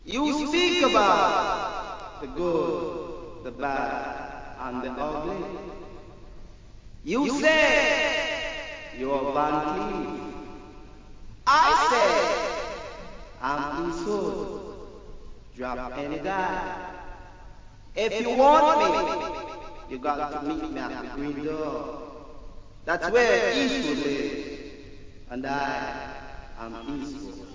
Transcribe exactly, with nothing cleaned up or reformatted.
You speak about the good, the bad, and the ugly. You say you are Van Cleef. I say I'm Eastwood. Drop any guy. If you want me, you got to meet me at the green door. That's where Eastwood lives. And I am Eastwood.